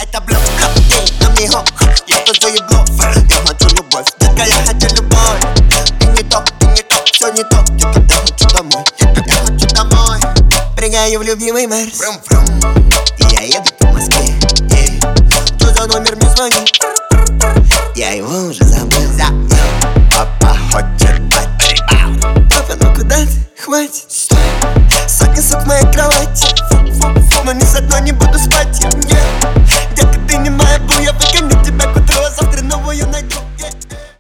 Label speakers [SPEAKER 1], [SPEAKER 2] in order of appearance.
[SPEAKER 1] это блеф. На мне хоп, я тоже ебло. Я хочу любовь, детка, я хочу любовь. Ты не то, все не то. Я когда хочу домой, прыгаю в любимый Мерс. И я еду по Москве. Кто за номер мне звонит? Я его